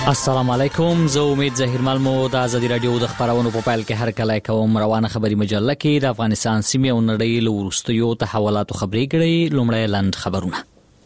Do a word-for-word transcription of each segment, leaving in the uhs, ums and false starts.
السلام علیکم. زه امید ظهیر ملمو د آزادی رادیو د خبرونو په پایل کې هر کله کوم روانه خبري مجله کې د افغانستان سیمې او نړۍ له وروستیو تحولاتو خبري کړي. لومړی لاند خبرونه.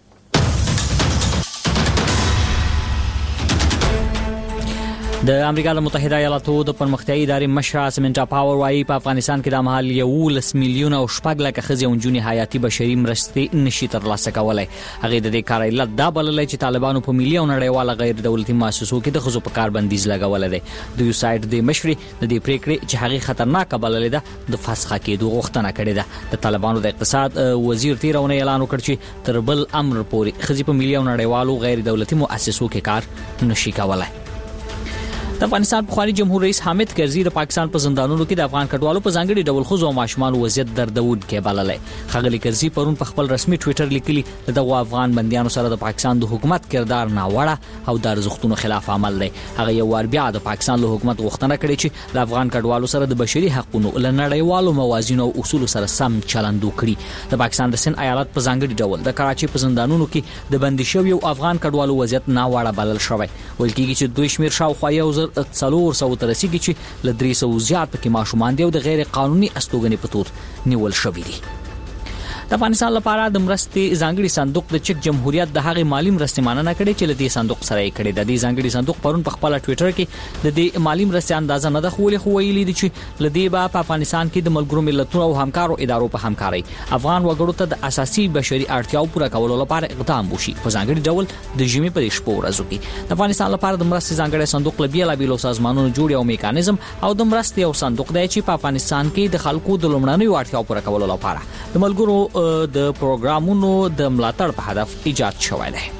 د امریکا متحده ایالاتو د پرمختیایي ادارې مشر سمنټا پاور وايي په افغانستان کې د مهال یولس میلیون او شپږ لکه ښځې او نجونې حیاتي بشري مرستې نشي ترلاسه کولی. هغې د دې کار علت دا بللی چې طالبانو په ملي او نړیواله غیر دولتي مؤسسو کې د ښځو په کار بندیز لګولی دی. د یو سایډ د مشرې د دې پریکړې چې هغې خطرناکه بللې ده د فسخه کېدو غوښتنه کړې ده. د طالبانو د اقتصاد وزیر تېره اونۍ اعلان وکړ چې تر بل امر پورې ښځې په ملي او نړیوالو غیر دولتي مؤسسو کې کار نشي کولی. د افغانستان پخوانی جمهور رئیس حامد کرزي د پاکستان په زندانونو کې د افغان کډوالو په ځانګړي ډول ښځو او ماشومانو وضعیت دردونکی بللی. ښاغلي کرزي پرون په خپل رسمي ټویټر لیکلي د دغو افغان بندیانو سره د پاکستان د حکومت کردار ناوړه او د ارزښتونو خلاف عمل دی. هغه یو وار بیا د پاکستان له حکومت غوښتنه کړې چې د افغان کډوالو سره د بشري حقوقو له نړیوالو موازینو او اصولو سره سم چلند وکړي. د پاکستان د سند ایالت په ځانګړي ډول د کراچۍ په زندانونو کې د بندي شویو افغان کډوالو وضعیت ناوړه بلل شوی. ویل کېږي چې دوی شمیر شاوخوا یو زر څلور سوه ته رسیږي چې له درې سوه زیات پکې ماشومان دي او د غیر قانوني استوګنې په تور نیول شوي دي. د افغانستان لپاره د مرستې ځانګړي صندوق د چک جمهوریت د هغې مالی مرستې مننه کړې چې له دې صندوق سره یې کړې ده. د ځانګړي صندوق پرون په خپل ټویټر کې د دې مالی مرستې اندازه نه ده ښوولې، خو ویلي دي چې له دې به په افغانستان کې د ملګرو ملتونو او همکارو ادارو په همکارۍ افغان وګړو ته د اساسي بشري اړتیاو پوره کولو لپاره اقدام وشي. په ځانګړي ډول د ژمي په شپو ورځو کې د افغانستان لپاره د مرستې ځانګړي صندوق له بېلابېلو سازمانونو جوړ یو میکانیزم او د مرستې یو صندوق دی چې په افغانستان کې د خلکو د لومړنیو اړتیاو پوره کولو لپاره د ملګرو د پروګرامونو د ملاتړ په هدف ایجاد شوی دی.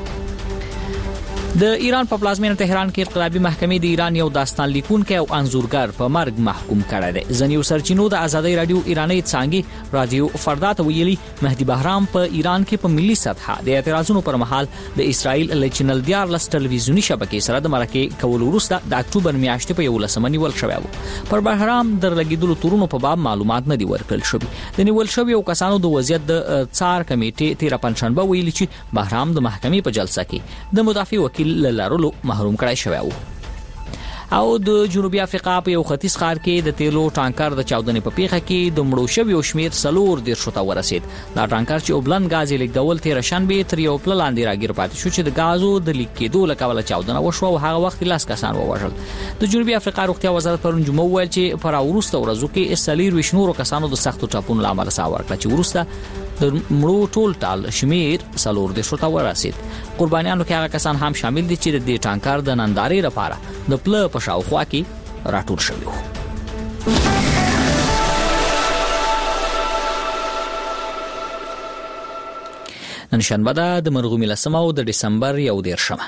د ایران په پلازمینه تهران کې انقلابي محکمې د ایران یو داستان لیکونکی او انځورګر په مرګ محکوم کړی دی. ځینې سرچینو د آزادۍ رادیو ایراني څانګې رادیو فردا ته ویلي مهدي بهرام په ایران کې په ملي سطحه د اعتراضونو پر مهال د اسرائیل له چینل دیارلس ټلویزیوني شبکې سره د مرکې کولو وروسته د اکتوبر میاشتې په یولسمه نیول شوی و. پر بهرام د لګیدلو تورونو په باب معلومات نه دي ورکړل شوي. د نیول شویو کسانو د وضعیت د څار کمیټې تیره پنجشنبه ویلي چې بهرام د محکمې په جلسه کې د مدافع وکیل لارولو محروم کړای شوی و. او د جنوبي افریقا په یو ختیځ ښار کې د تیلو ټانکر د چاودنې په پیښه کې د مړو شویو شمیر څلور دېرشو ته ورسید. دا ټانکر چې اوبلن غاز یې لیږدول تېره شنبې تر یو پله لاندې راګیر پاتې شو چې د غازو د لیک کېدو له کبله چاودنه وشوه او هغه وخت لس کسان ووژل. د جنوبي افریقا روغتیا وزارت پرون جمعه وویل چې په راوروسته ورځو کې څلورویشت نورو کسانو د سختو ټاپونو له امله ساه ورکړه چې وروسته د مړو ټول ټال شمیر څلور دېرشو ته ورسید. قربانیانو کې هغه کسان هم شامل دي چې د دې ټانکر د نندارې لپاره د پله په شاوخوا کې راټول شوي وو. نن شنبه ده د مرغومي لسمه او د ډسمبر یو دېرشمه.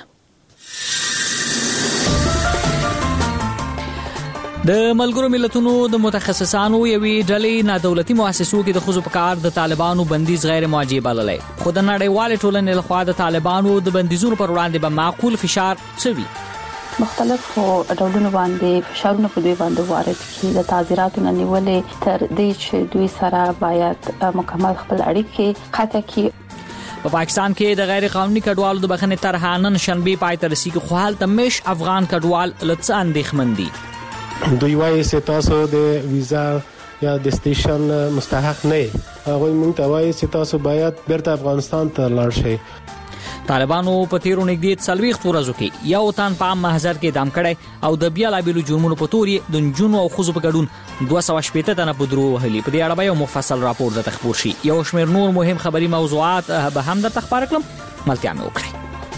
د ملګرو ملتونو د متخصصانو یوې ډلې نادولتي مؤسسو کې د ښځو په کار د طالبانو بندیز غیر موجه بللی، خو د نړیوالې ټولنې لخوا د طالبانو د بندیزونو پر وړاندې به معقول فشار څه وي؟ مختلفو ډولونو باندې فشارونه په دوی باندې وارد کړي. د تعزیراتو نه نیولې تر دې چې دوی سره باید مکمل خپل اړیکې قطع کړي. په پاکستان کې د غیر قانوني کډوالو د بخښنې طرحه نن شنبې پای ته رسیږي، خو هلته مش افغان کډوال له څه اندېښمن دي. دوی وایي چې تاسو د ویزا یا د سټیشن مستحق نه یې. هغوی موږ ته وایي چې تاسو باید بیرته افغانستان ته لاړ شئ. طالبانو په تیرو نږدې څلوېښت ورځو کې یو تن په عام محضر کې اعدام کړی او د بېلابېلو جرمونو په تور یې د نجونو او ښځو په ګډون دوه سوه شپېته تنه په درو وهلي. په دې اړه به یو مفصل راپور درته خپور شي. یو شمېر نور مهم خبري موضوعات به هم درته خپاره کړم. ملتیا مې وکړئ.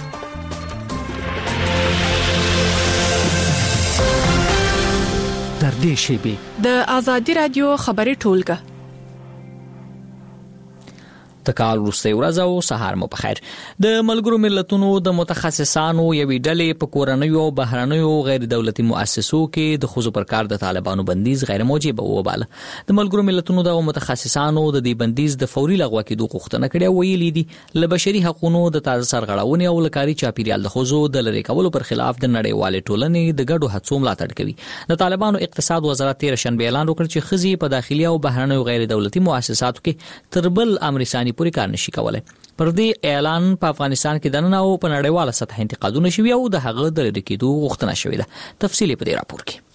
در دې شیبې د آزادي رادیو خبري ټولګه د کال وروستۍ ورځ او سهار مو بخیر. د ملګرو ملتونو د متخصصانو یوې ډلې په کورنیو او بهرنیو غیر دولتي مؤسسو کې د ښځو پر کار د طالبانو بندیز غیر موجب وباله. د ملګرو ملتونو د متخصصانو د دې بندیز د فوري لغوه کېدو غوښتنه کړې او ویلي دي له بشري حقوقو د تازه سرغړونې او له کاري چاپیریال د ښځو د لرې کولو پر خلاف د نړیوالې ټولنې د ګډو هڅو ملاتړ کوي. د طالبانو اقتصاد وزارت تېره شنبه اعلان وکړ چې ښځې په داخلي او بهرنیو غیر دولتي مؤسساتو کې تر بل امر ثاني ورځې پورې کار نشي کولای. پر دې اعلان په افغانستان کې دننه او په نړیواله سطح انتقادونه شوي او د هغه د لرې کېدو غوښتنه شوې ده. تفصیل په دې راپور کې.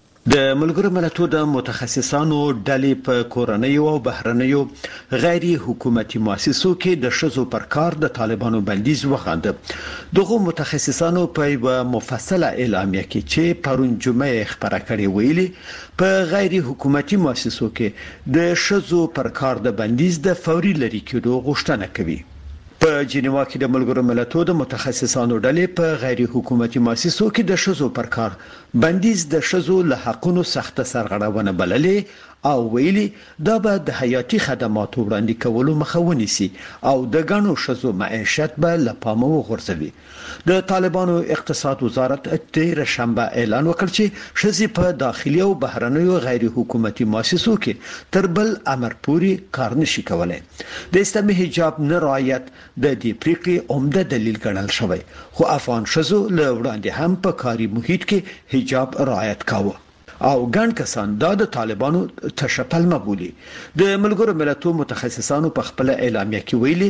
د ملګرو ملتونو د متخصصانو ډلې په کورنیو او بهرنیو غیر حکومتي مؤسسو کې د ښځو پر کار د طالبانو بندیز وغانده. دغه متخصصانو په یو مفصله اعلامیه کې چې پرون جمعه خبره کړې ویلي په غیر حکومتي مؤسسو کې د ښځو پر کار د بندیز د فوري لرې کېدو غوښتنه کوي. په جنیوا کې د ملګرو ملتونو د متخصصانو ډلې په غیر حکومتي مؤسسو کې د ښځو پر کار بندیز د ښځو له حقونو سخت سرغړونه بللې او ویلي دا به د حیاتي خدماتو وړاندې کولو مخه ونیسي او د ګڼو ښځو معیشت به له پامه وغورځوي. د طالبانو اقتصاد وزارت تیر شنبه اعلان وکړ چې ښځې په داخلي او بهرنیو غیر حکومتي مؤسسو کې تر بل امر پورې کار نشي کولای. د اسلامي حجاب نه رعایت د دې پریکړې عمده دلیل ګڼل شوی، خو افغان ښځو له وړاندې هم په کاري محیط کې حجاب رعایت کاوه او ګڼ کسان دا د طالبانو تشپلمه بولي. د ملګرو ملتونو متخصصانو په خپل اعلامیه کې ویلي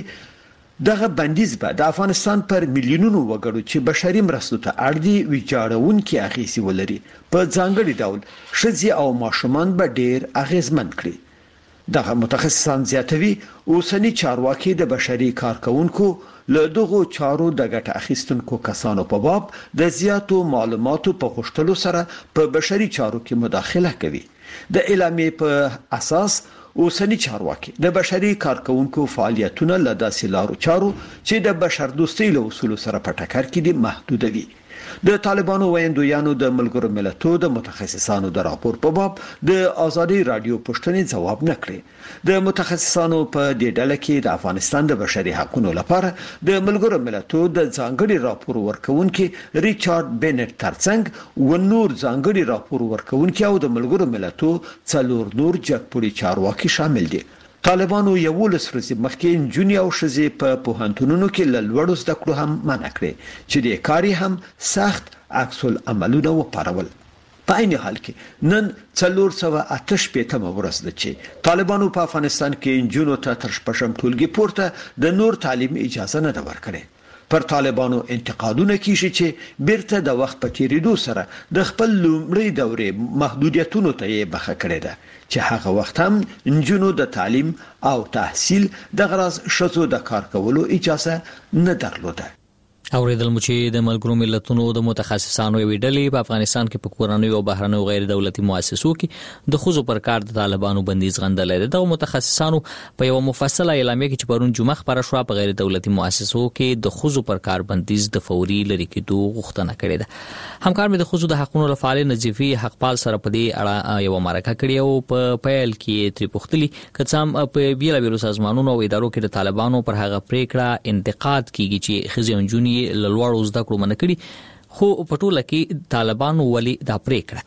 دغه بندیز به د افغانستان پر میلیونونو وګړو چې بشري مرستو ته اړ دي ویجاړونکي اغیزې ولري. په ځانګړي ډول ښځې او ماشومان به ډېر اغیزمن کړي. دغه متخصصان زیاتوي اوسنی چارواکي د بشري کارکونکو له دغه چارو د ګټه اخیستونکو کسانو په باب د زیاتو معلوماتو په غوښتلو سره په بشري چارو کې مداخله کوي. د اعلامیې په اساس اوسنی چارواکي د بشري کارکونکو فعالیتونه له داسې لارو چارو چې د بشردوستۍ له اصولو سره په ټکر کې دي محدودوي. د طالبانو ویندویانو د ملګرو ملتونو د متخصصانو د راپور په باب د ازادي رادیو پوښتنې جواب نکړي. د متخصصانو په دې ډله کې د افغانستان د بشري حقوقو لپاره د ملګرو ملتونو د ځانګړي راپور ورکونکي ریچارډ بینټ ترڅنګ و نور ځانګړي راپور ورکونکي او د ملګرو ملتونو څلور نور جګپوړي چارواکي شامل دي. طالبانو یولس ورځې مخکې جونی او ښځې په پوهنتونونو کې له لوړو زده کړو هم منع کړې چې د کاري هم سخت عکس العملونه وپارول. په عین حال کې نن څلور سوه اته شپېتمه ورځ ده چې طالبانو په افغانستان کې جنونو ته تر شپږم ټولګي پورته د نور تعلیم اجازه نه ده ورکړې. پر طالبانو انتقادونه کیږي چې بیرته د وخت په تیریدو سره د خپل لومړی دورې محدودیتونو ته یې بخښه کړې ده چې هغه وخت هم نجونو د تعلیم او تحصیل د غرض ښځو د کار کولو اجازه نه درلوده. اوریدل مو چې د ملګرو ملتونو د متخصصانو یوې ډلې په افغانستان کې په کورنیو او بهرنیو غیر دولتي مؤسسو کې د ښځو پر کار د طالبانو بندیز غندلی دی. دغه متخصصانو په یو مفصله اعلامیه کې چې پرون جمعه خبره شوه په غیر دولتي مؤسسو کې د ښځو پر کار بندیز د فوري لرې کېدو غوښتنه کړې ده. همکار مې د ښځو د حقوقو لپاره نظیفي حقپال سره په دې اړه یو مرکه کړې او په پیل کې ترې پوښتلي که څه هم په بیلابیلو سازمانونو او ادارو کې د طالبانو پر هغه پریکړه انتقاد کیږي چې ښځې او نجونې له لوړو زده کړو منع کړي، خو په ټوله کې طالبانو ولې دا پریکړه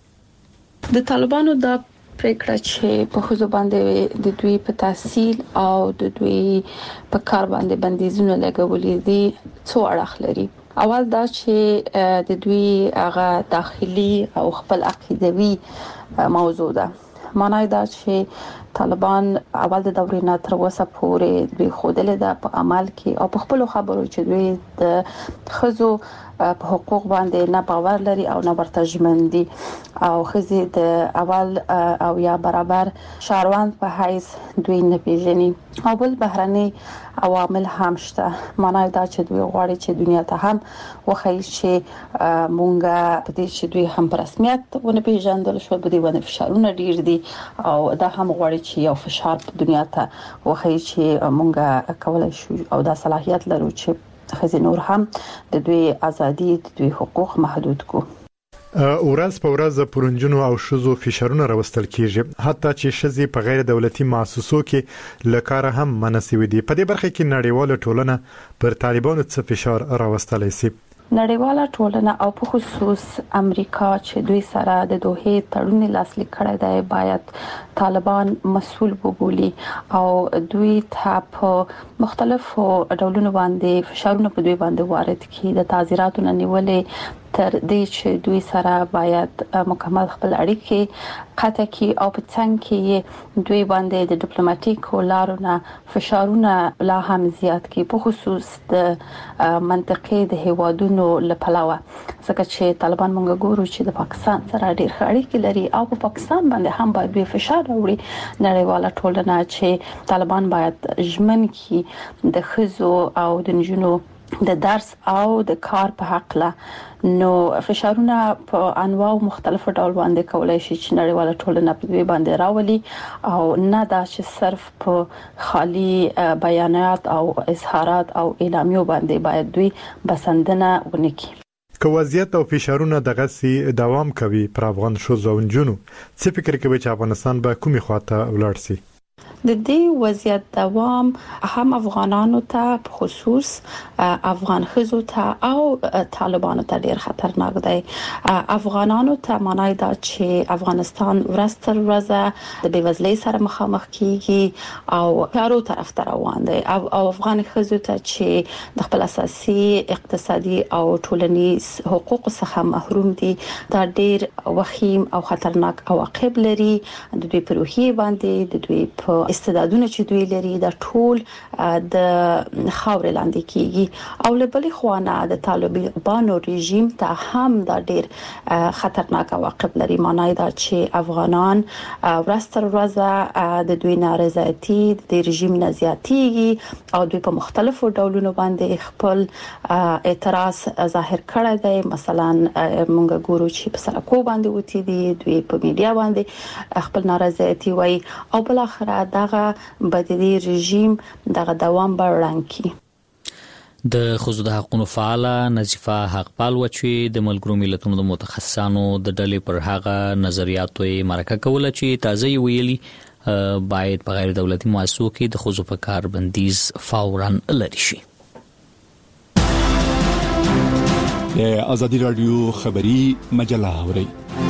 کړې؟ د طالبانو دا پریکړه چې په ښځو باندې د دوی په تحصیل او د دوی په کار باندې بندیزونه لګولې دي څو اړخ لري. اول دا چې د دوی هغه داخلي او خپل عقیدوي موضوع ده. معنی دا چې طالبان اول د دورې نه تر اوسه پورې دوی خودل ده په عمل کې او په خپل خبرو چې دوی د خزو په حقوق باندې نه باور لري او نه ورته ژمن دي او خزي د اول او یا برابر شهروند په حیث دوی نه پیژني او بل بهرني عوامل هم شته. معنی دا چې دوی غواړي چې دنیا ته هم وخی چې مونږه په دې چې دوی هم په رسمیت ونه پیژندل شو، په دې باندې فشارونه ډیر دي او دا هم غواړي چې یو فشار په دنیا ته وخی چې مونږه کولای شو او دا صلاحیت لرو چې خزي نور هم د دوی ازادي د دوی حقوق محدود کو. ورځ په ورځ پرونجونو او شذو فشارونه راوستل کیږي، حتی چې شذې په غیر دولتي مؤسسو کې لکاره هم منسوي دي. په دې برخه کې نړیواله ټولنه پر طالبانو څه فشار راوستلای شي؟ نړیواله ټولنه او په خصوص امریکا چې دوی سره د دوه تړون لاسلیک کړی دی باید طالبان مسؤل وبولي او دوی ته په مختلفو ډولونو باندې فشارونه په دوی باندې وارد کړي. د تعزیراتو نیولې تر دې چې دوی سره باید مکمل خپل اړیکې قطع کی او په څنګه کې دوی باندې د ډیپلوماټیک لارو فشارونه لا هم زیات کی په خصوص د منطقې د هیوادونو لپاره ځکه چې طالبان مونږ ګورو چې د پاکستان سره ډېر اړیکې لري او په پاکستان باندې هم باید دوی فشار راوړي نړیواله ټولنه چې طالبان باید ژمن کی د خزو او د نجونو د درس او د کار په حق له نو فشارونه په انواع مختلفو ډول باندې کولای شي چې نړیواله ټولنه په دوی باندې راولي او نه دا چې صرف په خالي بیانات او اظهارات او اعلامیو باندې باید دوی بسندنه ونکړي. که وضعیت او فشارونه دغه سي دوام کوي پر افغان شوزو ونجونو څه فکر کوي چې افغانستان به کومي خواته ولاړ شي؟ د دې وضعیت دوام هم افغانانو ته په خصوص افغان خزو ته او طالبانو ته ډیر خطرناک دی. افغانانو ته معنی دا چې افغانستان ورستر ورځ د بیوزلۍ سره مخامخ کیږي او پیارو طرف ته روان دی او افغان خزو ته چې د خپل اساسي اقتصادي او ټولنیز حقوق څخه محروم دي دا ډیر وخیم او خطرناک عواقب لري د دوی په روحي باندې د دوی په استعدادونه چې دوی لري د ټول د خاور لاندې کیږي او له بلې خوانه د طالبانو رژیم ته هم دا ډیر خطرناک عواقب لري. معنی دا چې افغانان ورستر ورځ د دوی نارضایتي د رژیم نه زیاتېږي او دوی په مختلفو ډولونو باندې خپل اعتراض ظاهر کړی دی. مثلا مونږ ګورو چې په سرکو باندې وتی دي دوی په میډیا باندې خپل نارضایتي وایي او بل اخر دغه بدیلی رژیم دغه دوام برړنګي. د خزو د حقوقو فعاله نظیفه حقپال و چې د ملګرو ملتونو د متخصصانو د ډلې پر هغه نظریاتو یې مرکه کوله چې تازه ویلي باید په غیر دولتي مؤسسو کې د خزو په کار بندیز فوراً لري شي. د ازادي رادیو خبری مجله اوري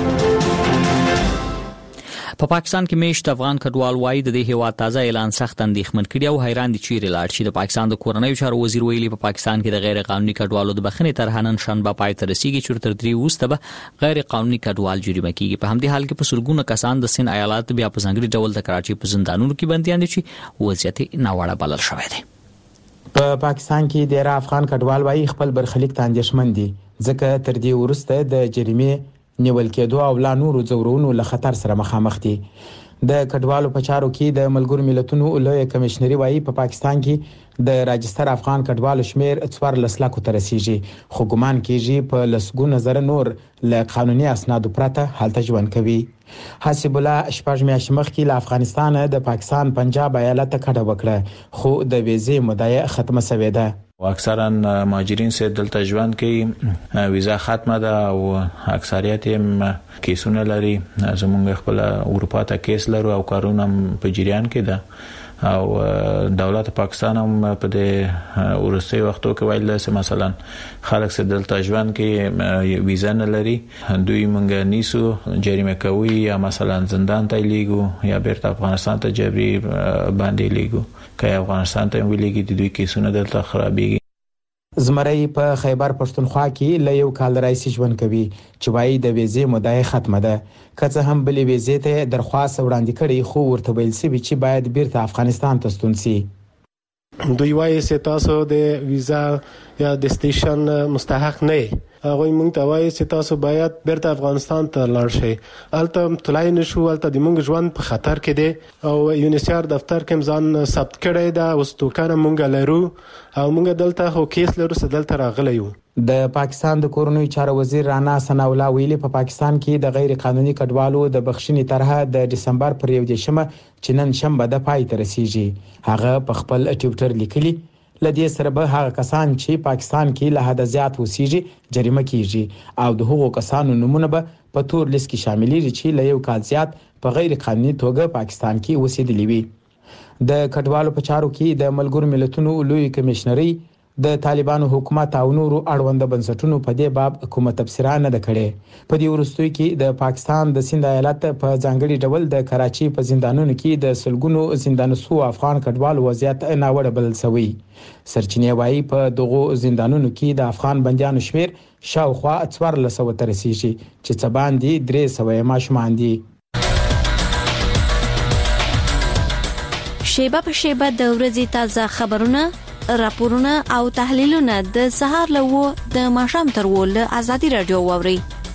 په پاکستان کې میشت افغان کډوال وایي د دې هیواد تازه اعلان سخت اندېښمن کړي او حیران دي چې لاړ شي. د پاکستان د کورنیو چارو وزیر ویلي په پاکستان کې د غیر قانوني کډوالو د بخښنې طرح نن شنبه پای ته رسیږي چې تر درې وروسته به غیر قانوني کډوال جریمه کیږي. په همدې حال کې په سلګونه کسان د سند ایالات بیا په ځانګړي ډول د کراچي په زندانونو کې بنديان دي چې وضعیت ناوړه بلل شوی دی. په پاکستان کې ډیر افغان کډوال وایي خپل برخلیک ته اندېښمن دي ځکه تر دې وروسته د جریمې نیول کېدو او لا نورو ځورونو له خطر سره مخامخ دي. د کډوالو په چارو کې د ملګرو ملتونو لوی کمشنري وایي په پاکستان کې د راجستر افغان کډوالو شمیر څوارلس لکو ته رسیږي خو ګومان کیږي په لسګونه زره نور له قانوني اسنادو پرته هلته ژوند کوي. حسب الله شپږ میاشتې مخکې له افغانستان د پاکستان پنجاب ایالت ته کډه وکړه خو د ویزې مدعا ختمه شوې ده. اکثرا مهاجرین سره دلته ژوند کوي ویزا ختمه ده او اکثریت هم کیسونه لري. زمونږ خپل اروپا ته کیس لرو او کارونه په جریان کې ده او دولت پاکستان هم په دې ورسته وختو کې ویل چې مثلا خلک سره دلته ژوند کوي ویزا نه لري دوی مونږ نیسو جریمه کوي یا مثلا زندان ته لیګو یا بیرته افغانستان ته جبري باندې لیګو که افغانستان ته ویلېږي د دوی کیسونه دلته خرابېږي. زمری په خیبر پښتونخوا کې له یو کال راځي ژوند کوي چې وايي د ویزې مدعا ختمه ده که څه هم بلې ویزې ته درخواست وړاندې کړي خو ورته ویل شوی چې باید بیرته افغانستان ته ستون شي. دوی وايي چې تاسو د ویزا یا د سټیشن مستحق نه هغه مونږ ته وایي چې تاسو باید بیرته افغانستان ته لاړ شئ. الته تلای نشو الته د مونږ ژوند په خطر کې دی او یونیسیار دفتر کې ځان ثبت کړی دا اوس توکانه مونږ لرو او مونږ دلته هو کیس لرو چې دلته راغلی یو. د پاکستان د کورنیو چارو وزیر رانا ثنا الله ویلي په پاکستان کې د غیر قانوني کډوالو د بخښنې طرحه د دسمبر پر یو دیشمه چې نن شنبه د پای ته رسیږي. هغه په خپل ټویټر لیکلي لدې سره به هغه کسان چې پاکستان کې له حد زیات اوسېږي جریمه کیږي او د هغو کسانو نمونه به په تور لیست کې شاملېږي چې له یو کال زیات په غیر قانوني توګه پاکستان کې اوسېدلي وي. د کډوالو په چارو کې د ملګرو ملتونو لوی کمشنري د طالبانو حکومت او نورو اړوند بنسټونو په دې باب کومه تفسیر نه ده کړې. په دې وروستیو کې د پاکستان د سند ایالت په ځانګړي ډول د کراچي په زندانونو کې د سلګونو زندانسو افغان کډوالو وضعیت ناوړه بلل شوی. سرچینې وايي په دغه زندانونو کې د افغان بنديانو شمیر شاوخوا څوارلس سوه ته رسیږي چې څه باندې درې سوه یې ماشومان دي. شیبه په شیبه د ورځې تازه خبرونه، راپورونه او تحلیلونه د سهار له و د ماښام تر و له ازادي رادیو واوري.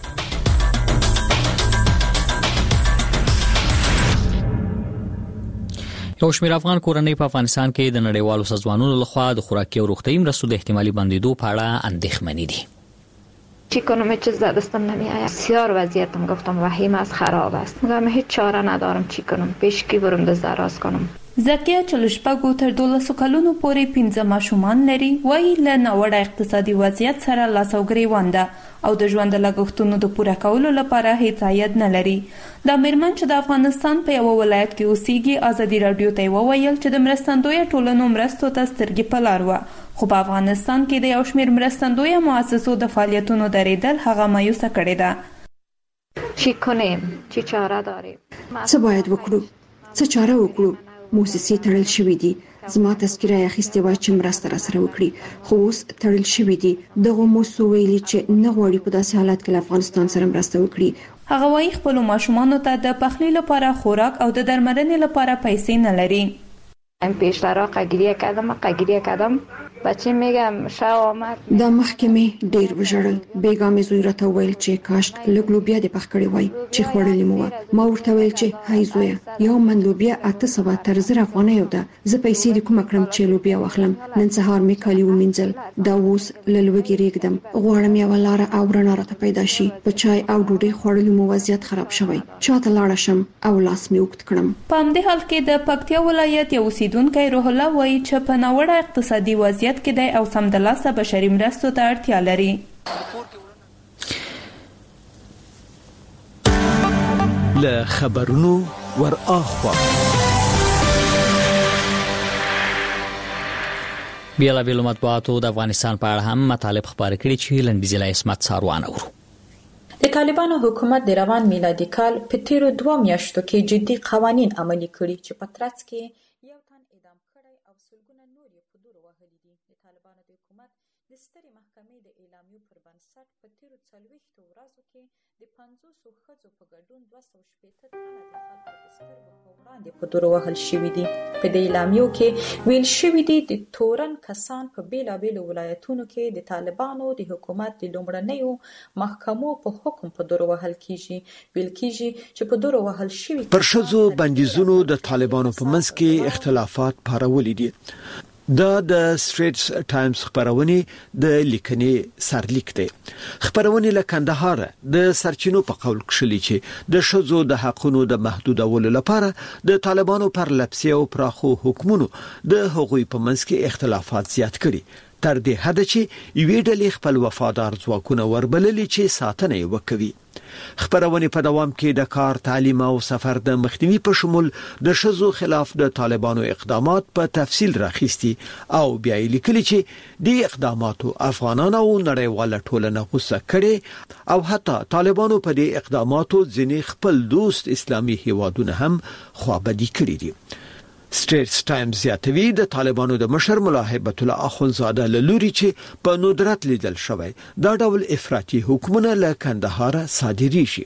یو شمېر افغان کورنۍ په افغانستان کې د نړیوالو سازمانونو لخوا د خوراکي او روغتیايي مرستو د احتمالي بندیدو په اړه اندېښمنې دي. چی کنم هیچ چیز دستم نمیآید. بسیار وضعیتم گفتم وحیم است، خراب است. میگم هیچ چاره ندارم، چی کنم؟ پیش کی برم دست دراز کنم؟ زکیه چلشپګو تر دولسو کلونو پورې پنځه ماشومان لري، وایي له ناوړه اقتصادي وضعیت سره لاس او ګریوان ده او د ژوند لګښتونو د پوره کولو لپاره هیڅ عاید نه لري. دا میرمن چې د افغانستان په یو ولایت کې اوسېږي ازادي رادیو ته وویل چې د مرستندویه ټولنو مرستو ته سترګې په لار وه، خو په افغانستان کې د یو شمېر مرستندویه مؤسسو د فعالیتونو درېدل هغه مایوسه کړې ده. چی کنیم؟ چی چاره داریم؟ څه باید وکړو؟ څه چاره وکړو؟ موسسې تړل شوې دي. زما تذکره اخیستې وای چې مرسته را سره وکړي، خو اوس تړل شوې دي. دغه موسسو ویلي چې نه غواړي په داسې حالت کې له افغانستان سره مرسته وکړي. هغه وایي خپل ماشومانو ته د پخلي لپاره خوراک او د درملنې لپاره پیسې نه لري. این پیشترا قگیریه کردم قگیریه کردم بچه میگم شو آمد. دا مخکې مې ډیر وژړل. بیګا مې زوی راته ویل چې کاش لږ لوبیا دې پخ کړې وای چې خوړلې مو وه. ما ورته ویل چې هی زویه، یو من لوبیا اته سوه تر زر افغانیو ده. زه پیسې دې کومه کړم چې لوبیا واخلم. نن سهار مې کالي ومینځل، دا اوس له لوږې ریږدم. غواړم یوه لاره او رڼا راته پیدا شي. په چای او ډوډۍ خوړلو مو وضعیت خراب شوی. چاته لاړه شم او لاس مې اوږد کړم. په همدې حال کې د پکتیا ولایت یو اوسیدونکی روح الله وایي چې په ناوړه اقتصادي وضعیت کې دی او سمدلاسه بشري مرستو ته اړتیا لري. له خبرونو ور اخوا بیلابیلو مطبوعاتو د افغانستان په اړه هم مطالب خبرې کړي چې لنډیزي له اسمت ساروان اورو. د طالبانو حکومت د روان میلادي کال په تیرو دوه میاشتو کې جدي قوانین عملي کړي چې په ترڅ کې یو تن اعدام کړي او سلګونه نور یې په دور وهلي دي. د طالبانو د حکومت د سترې محکمې د اعلامیو پر بنسټ په تیرو څلوېښتو ورځو کې د پنځوسو ښځو په ګډون دوه سوه شپېته تنه د خلکو د سترګو په وړاندې په دور وهل شوي دي. په دې اعلامیو کې ویل شوي دي د تورن کسان په بیلابیلو ولایتونو کې د طالبانو د حکومت د لومړنیو محکمو په حکم په دور وهل کیږي. ویل کیږي چې په دور وهل شوي پر ښځو بندیزونو د طالبانو په منځ کې اختلافات پارولي دي. دا د سټریټس ټایمز خبرونه د لیکنې سرلیک دی. خبرونه له کندهار د سرچینو په قول کښلي چې د ښځو د حقونو د محدودولو لپاره د طالبانو پر لپسي او پراخو حکومتونو د حقوقي په منځ کې اختلافات زیات کړي، تر دې حد چې یوې ډلې خپل وفادار ځواکونه وربللي چې ساتنه یې وکوي. خبرونه په دوام کې د کار، تعلیم او سفر د مخنیوي په شمول د ښځو خلاف د طالبانو اقدامات په تفصیل راخیستي او بیا یې لیکلي چې د اقداماتو افغانان او نړیواله ټولنه غوسه کړي او حتی طالبانو په دې اقداماتو ځینې خپل دوست اسلامي هیوادونه هم خوابدي کړي دي. سټریټس ټایمز زیاتوي د طالبانو د مشر ملا هیبت الله اخونزاده له لوري چې په ندرت لیدل شوی دا ډول افراطي حکومتونه له کندهار صادریږي.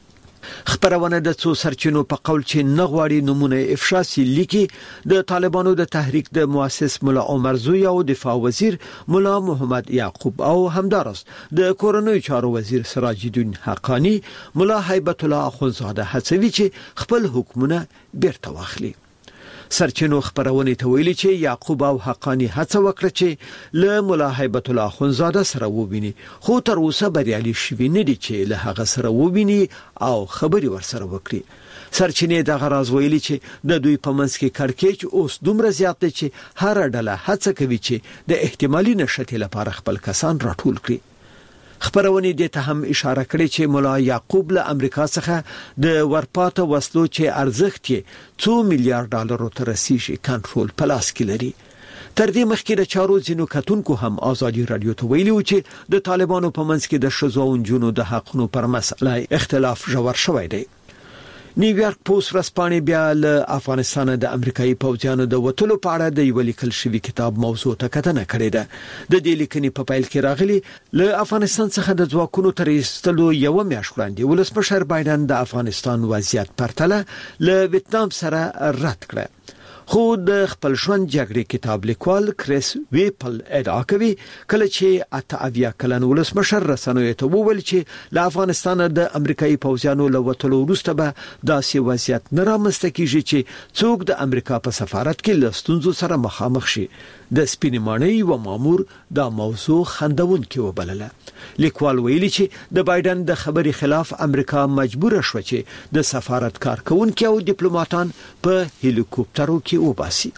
خبرونه د څو سرچینو په قول چې نغواړي نمونه افشا سي لیکي د طالبانو د تحریک د مؤسس ملا عمر زوی او دفاع وزیر ملا محمد یعقوب او همدارس د کورنوي چارو وزیر سراج الدین حقانی ملا هیبت الله اخونزاده هڅوي چې خپل حکومت بیرته واخلي. سرچینو خبرونه ته ویلي چې یعقوب او حقانی هڅه وکړه چې له ملا هیبت الله اخونزاده سره وویني، خو تر اوسه بریالي شوي نه دي چې له هغه سره وویني او خبري ورسره وکړي. سرچینې د غراز ویلي چې د دوی په منځ کې کړکېچ اوس دومره زیات دی چې هر ډله هڅه کوي چې د احتمالي نشټې لپاره خپل کسان راټول کړي. خبرونه دې ته هم اشاره کړې چې مولا یعقوب له امریکا څخه د ورپاته وسلو چې ارزښت یې څو میلیارډ ډالرو ته رسیږي کنټرول پلاس کې لري. تر دې مخکې د چارو ځینو کتونکو هم ازادي رادیو ته ویلي و چې د طالبانو په منځ کې د ښځو او نجونو د حقونو پر مسله اختلاف ژور شوی دی. نیویارک پوسټ ورځپاڼې بیا له افغانستان د امریکایي پوځیانو د وټلو په اړه د یو لیکل شوی کتاب موضوع ته کتنه کړې ده. د دې لیکنې په پیل کې راغلي له افغانستان څخه د ځواکونو تر ایستلو یو میاشت وړاندې ولسمشر بایدن د افغانستان وضعیت پرتله له ویتنام سره رد کړ. خو د خپل ژوند جګړې کتاب لیکوال کریس ویپل ادعا کوي کله چې اته اویا کلن ولسمشر رسنیو ته وویل چې له افغانستان د امریکایي پوځیانو له وټلو وروسته به داسې وضعیت نه رامنځته کیږي چې څوک د امریکا په سفارت کې له ستونزو سره مخامخ شي. د سپینې ماڼۍ و مامور دا موضوع خندونکې وبلله. لیکوال ویلي چې د بایدن د خبرې خلاف امریکا مجبور شو چې د سفارت کارکونکو او ډیپلوماټان په هلیکوپټرو کې وباسي.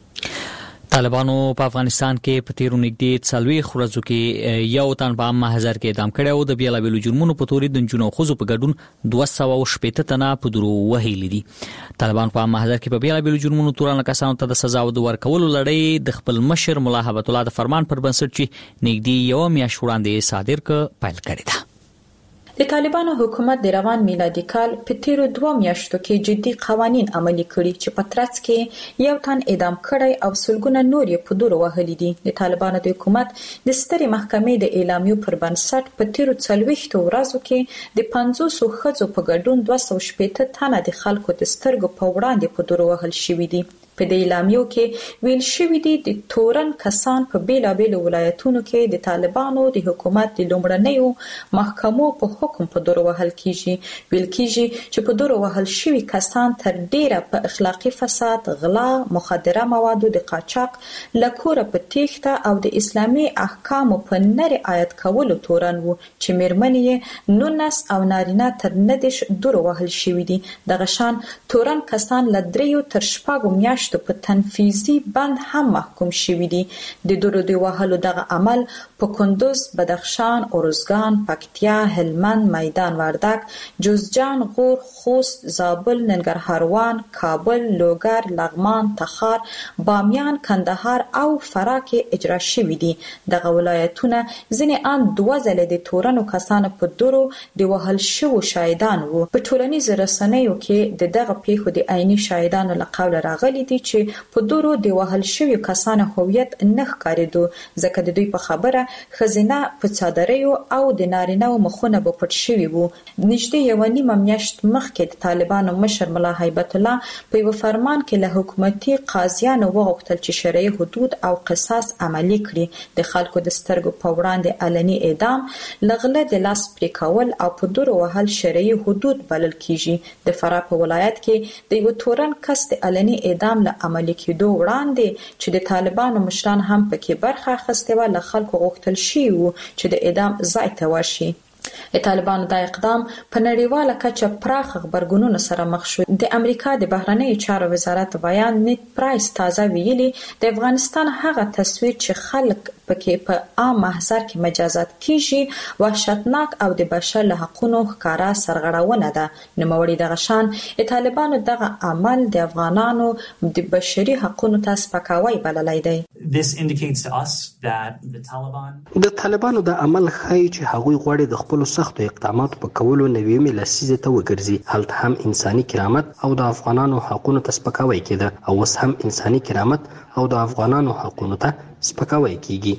طالبانو په افغانستان کې په تیرو نږدې څلوي خورزو کې یو تن په محضر کې اعدام کړي او د بیلابیلو جرمونو په تورې د جنونو خزو په ګډون دوه سوه شپږ تنه په درو وهلي دي. طالبان په محضر کې په بیلابیلو جرمونو تورن کسانو ته د سزا او د ورکولو لړۍ د خپل مشر ملا هبت الله د فرمان پر بنسټ چې نږدې یو میاشت وړاندې صادر ک پیل کړی ده. د طالبانو حکومت د روان میلادي کال په تیرو دوه میاشتو کې جدي قوانين عملي کړي چې په ترڅ کې یو تن اعدام کړي او سلګونه نور یې په دور وهلي دي. د طالبانو د حکومت د سترې محکمې د اعلامیو پر بنسټ په تیرو څلويختو ورځو کې د پنځوس ښځو په ګډون دوه سوه شپږ تنه د خلکو د سترګو په وړاندې په دور وهل شوي دي. په دې اعلامیو کې ویل شوی دی د تورن کسان په بیلابیلو ولایتونو کې د طالبانو د حکومت د لومړنیو محکمو په حکم په دور وهل کیږي. ویل کیږي چې په دور وهل شوی کسان تر ډیره په اخلاقی فساد، غلا، مخدره موادو د قاچاق، لکوره په تیښته او د اسلامي احکامو په نری آیت کولو تورن وو چې میرمنې نونس او نارینه تر ندش دور وهل شوی دي. دغه شان تورن کسان ل دریو تر شپږو میاشتو په تنفیذي بند هم محکوم شوي دي. د دورو دی وهلو دغه عمل په کندوز، بدخشان، ارزګان، پکتیا، هلمند، میدان وردک، جوزجان، غور، خوست، زابل، ننګرهاروان، کابل، لوګر، لغمان، تخار، بامیان، کندهار او فراه کې اجرا شوي دي. دغه ولایتونه ځینې ان دوه ځله د تورنو کسانو په دورو دی وهل شوو شاهدان وو. په ټولنیزو رسنیو کې د دغه پیښو د عیني شاهدانو له قوله راغلي چې په دورو دی وهل شوی کسانو هویت نه ښکارېدو ځکه د دوی په خبره خزینه په څادریو او د نارینه مخونه به پټ شوي وو. نږدې یو نیمه میاشت مخکې د طالبانو مشر ملا هیبت الله په یو فرمان کې له حکومتي قاضیانو وغوښتل چې شرعي حدود او قصاص عملي کړي. د خلکو د سترګو په وړاندې علني اعدام، لغله د لاس پرې کول او په دورو وهل شرعي حدود بلل کیږي. د فراه په ولایت کې د یو تورن کس د علني اعدام له عملي کېدو وړاندې چې د طالبانو مشران هم پکې برخه اخیستې وه، له خلکو غوښتل شوي وو چې د اعدام ځای ته ورشي. د طالبانو دا اقدام په نړیواله کچه پراخ خبرګونونو سره مخ شو. د امریکا د بهرنیو چارو وزارت بیان نیت پرایس تازه ویلي د افغانستان هغه تصویر چې خلک پکې په عام محضر کې مجازات کیږي وحشتناک او د بشر له حقوقو ښکارا سرغړونه ده. نوموړي دغه شان د طالبانو دغه عمل د افغانانو د بشري حقوقو ته سپکاوی بللی دی. د طالبانو د عمل ښایي چې هغوی غواړي د خپل سختو اقداماتو په کولو نوې لسیزه ته وګرځي. هلته هم انساني کرامت او د افغانانو حقوقو ته سپکاوی کېده او اوس هم انساني کرامت او د افغانانو حقوقو ته سپکاوی کیږي.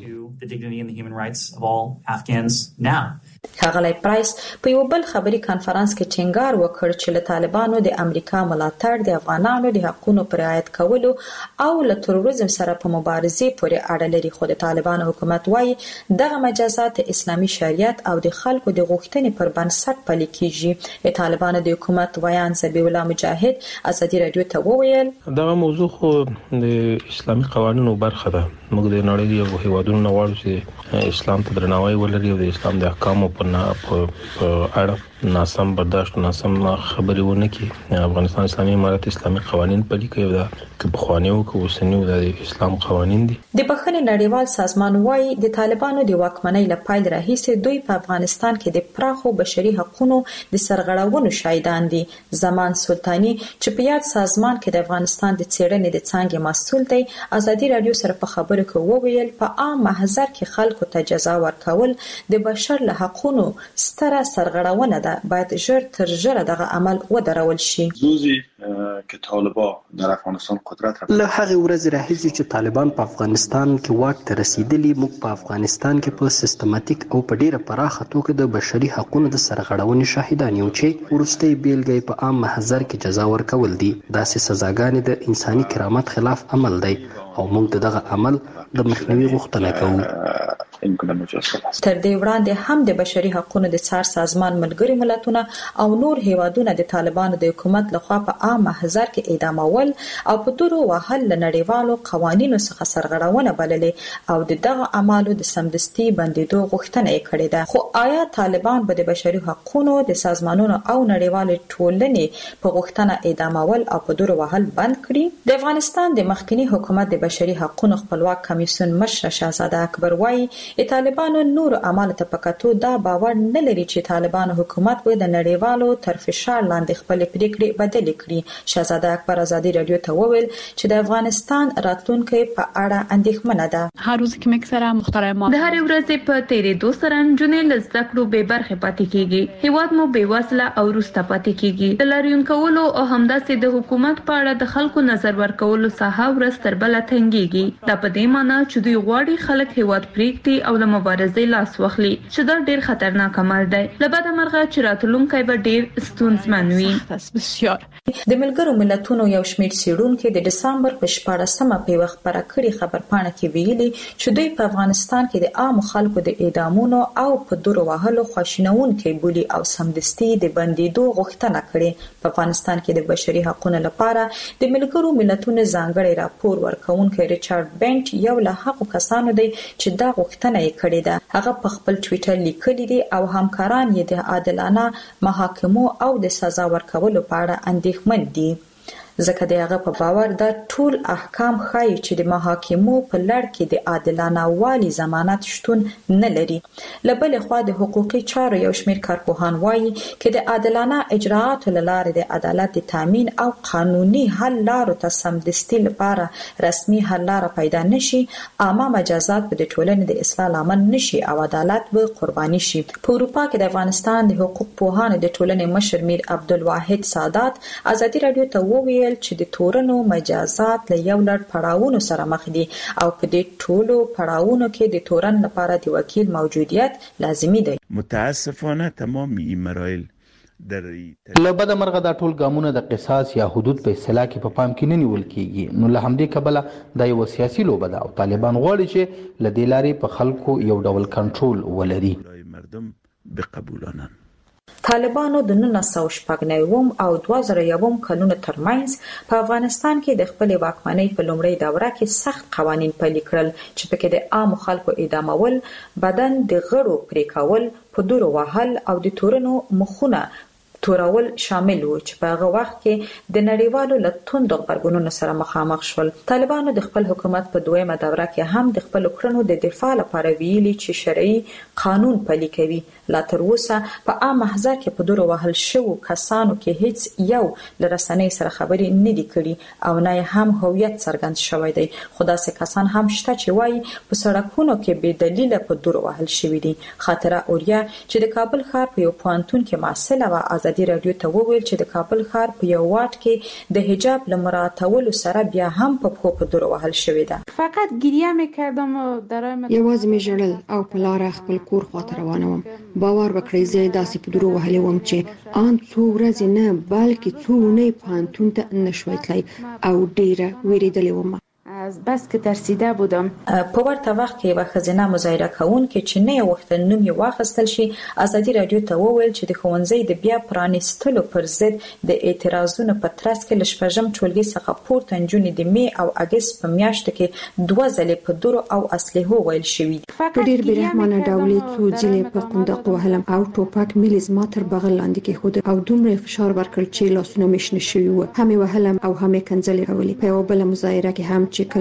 ښاغلی پرایس په یو بل خبري کانفرنس کې ټینګار وکړ چې له طالبانو د امریکا ملاتړ د افغانانو د حقوقو پر رعایت کولو او له تروریزم سره په مبارزه پورې اړه لري. خو د طالبانو حکومت وايي دغه مجازات اسلامي شریعت او د خلکو د غوښتنې پر بنسټ پلي کیږي. د طالبانو د حکومت ویان ذبیح الله مجاهد ازادي رادیو ته وویل دغه موضوع خو د اسلامي قوانینو برخه ده. موږ د نړۍ یو هیوادونو نه غواړو چې اسلام ته درناوی ولري او د اسلام د احکامو په اړه ناسم برداشت ناسم خبرې ونه کړي. افغانستان اسلامي امارت اسلامي قوانين پلي کوي دا که بخوانیو که اوسنیو د اسلام قوانين دي. د بخښنې نړیوال سازمان وايي د طالبانو د واکمنۍ له پیل راهیسې دوی په افغانستان کې د پراخو بشري حقوقو د سرغړونو شاهدان دي. زمان سلطاني چې په یاد سازمان کې د افغانستان د څېړنې د څانګې مسؤل دی ازادي رادیو سره په خبرو کې وویل په عام محضر کې خلکو ته جزا ورکول د بشر له حقوقو ستره سرغړونه ده. لپاره باید ژر تر ژره دغه عمل ودرول شي. روزی که طالبان در افغانستان قدرت را له هغه ورځ راهیسې چې طالبان په افغانستان کې واک ته رسیدلي، موږ په افغانستان کې په سیستماتیک او په ډیره پراخه توګه د بشري حقوقو د سرغړونې شاهدان یو چې وروستۍ بیلګه په عام محضر کې جزا ورکول دي. داسې سزاګانې د انساني کرامت خلاف عمل دی او موږ دغه عمل د مخنیوي غوښتنه کوو. تر دې وړاندې هم د بشري حقوقو د څار سازمان ملګري ملتونه او نور هیوادونه د طالبانو د حکومت لخوا په عام محضر کې اعدامول او په تورو وهل له نړیوالو قوانینو څخه سرغړونه بللې او د دغه اعمالو د سمدستي بندیدو غوښتنه یې کړې ده. خو آیا طالبان به د بشري حقوقو د سازمانونو او نړیوال ټولنې په غوښتنه اعدامول او په تورو وهل بند کړي؟ د افغانستان د مخکنی حکومت د بشري حقوقو خپلواک کمیسیون مشر شهزاده اکبر وایي د طالبانو نور اعمال ته پکاتو دا باور نه لري چې طالبانو حکومت به د نړیوالو تر فشار لاندې خپل پریکړې بدل کړي. شهزاده اکبر ازادي رادیو ته وویل چې د افغانستان راتلونکي په اړه اندېښمنه ده. هر روز کې مکسره محترمه د هر ورځې په تیرې دوه سره جنې لزده کړو به برخه پاتې کیږي. هیواد مو به وسله او روسته پاتې کیږي. د لاریون کولو او همداسې د حکومت په اړه د خلکو نظر ورکولو ساحه ورځ تر بل تنګيږي. دا په دې معنی چې دوی غواړي خلک هیواد پریکړي او له مبارزې لاس واخلي چې دا ډیر خطرناک عمل دی. لبد مرغه چې راتلونکي به ډیر ستونزمن وي. د ملګرو ملتونو یو شمېر څېړونکو د دسمبر په شپاړسمه په وخت پر کړي خبرپاڼه کې ویلي چې دوی په افغانستان کې د عام خلکو د اعدامونو او په دورو وهلو خواشینونکي بولی او سمدستي د بندیدو غوښتنه کړې. په افغانستان کې د بشري حقوقو لپاره د ملګرو ملتونو ځانګړي راپور ورکونکي ریچارډ بنټ یو له هغو کسانو دی چې دا غوښتنه یې کړې ده. هغه په خپل ټوئیټر لیکلي دي او همکاران یې د عادلانه محاکمو او د سزا ورکولو په اړه اندېښمن دي. ځکه د هغه په باور دا ټول احکام ښایي چې د محاکمو په لړ کې د عادلانه والي ضمانت شتون نه لري. له بلې خوا د حقوقي چارو یو شمېر کارپوهان وایي چې د عادلانه اجراءاتو له لارې د عدالت د تامین او قانوني حل لارو ته سمدستي لپاره رسمي حل لاره پیدا نشي، عامه مجازات به د ټولنې د اصلاح لامل نشي او عدالت به قرباني شي. په اروپا کې د افغانستان د حقوق پوهانو د ټولنې مشر میر عبدالواحد سادات ازادي رادیو ته وویل چې د تورنو مجازات له یو لړ پړاوونو سره مخ دي او په دې ټولو پړاوونو کې د تورن لپاره د وکیل موجودیت لازمي دی. متاسفانه تمام این مراحل در لبد مرغه دا ټول ګامونه د قصاص یا حدود په اصطلاح کې په پام کې نه نیول کیږي. نو له همدې کبله دا یو سیاسي لوبه ده او طالبان غواړي چې له دې لارې په خلکو یو ډول کنټرول ولري. مردم بقبولانن طالبانو د نولس سوه شپږ نوي او دوه زره یو کلونو ترمنځ په افغانستان کې د خپل واکمنۍ په لومړۍ دوره کې سخت قوانين پلي کړل چې پکې د عام خلکو اعدامول، بدن د غړو پرې کول، په دورو وهل او د تورنو مخونه تورول شامل وو چې په هغه وخت کې د نړیوالو لټوندو غبرګونونو سره مخامخ شول. طالبانو د خپل حکومت په دویمه دوره کې هم د خپل کړنو د دفاع لپاره ویلي چې شرعي قانون پلي کوي. لا تر اوسه په عام محضر کې په دورو وهل شوو کسانو کې هیڅ یو لرسنۍ سره خبرې نه دي کړي او نه هم هویت څرګند شوی دی. خو داسې کسان هم شته چې وایي په سړکونو کې بې دلیله په دورو وهل شوي دي. خاطره اوریا چې د کابل ښار په یو پوهنتون کې محصله وه ازادي رادیو ته وویل چې د کابل ښار په یو واټ کې د حجاب له مراعاتولو سره بیا هم په پښو په دورو وهل شوې ده. فقط گریه میکردم و درام یوازې مې ژړل او په لاره خپل کور خواته روانه وم. باور وکړئ زه داسې په دورو وهلې وم چې ان څو ورځې نه بلکې څو اونۍ پوهنتون ته نه شوی تللی او ډېره وېرېدلې وم. از بس که ترسیده بودم. په ورته وخت کې یوه ښځینه مظاهره کوونکې چې نه یې غوښتل نوم یې واخیستل شي ازادي رادیو ته وویل چې د ښوونځي د بیا پرانیستلو پر ضد د اعتراضونو په ترڅ کې له شپږم ټولګي څخه پورته نجونې د مې او اګست په میاشتو کې دوه ځلې په دورو او اسلحو ویل شوي دي. په ډېر بېرحمانه ډول یې څو ځلې په قنداق وهلم او ټوپک مې له زما تر بغل لاندې کېښود او دومره فشار ورکړ چې لاسونه مې شنه شوي وو. هم یې وهلم او هم یې کنځلې راولې. په یوه بله مظاهره کې هم چې کله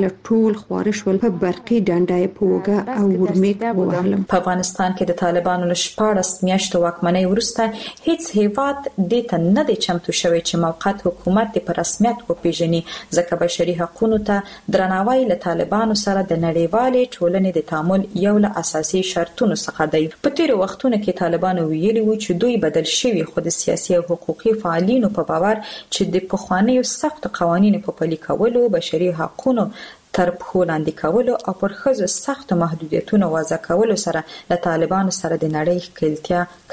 کال ټول خوارش ول په برقي ډنډای پوګه او ورمیک ووهلم. په افغانستان کې د طالبانو له شپاړس میاشتو واکمنۍ وروسته هیڅ هیواد د ته نه دی چمتو شوی چې موقت حکومت په رسمیت وپیژني، ځکه بشري حقوقو ته درناوی له طالبانو سره د نړیوالې ټولنې د تعامل یو له اساسي شرطونو څخه دی. په تیر وختونو کې طالبانو ویلي و چې دوی بدل شوی خو د سیاسي او حقوقي فعالینو په باور چې د پخوانیو سخت قوانینو په پلي کولو، بشري حقوقو تر پښو لاندې کولو او پر ښځو سخت محدودیتونو وضع کولو سره له طالبانو سره د نړۍ ښکېلتیا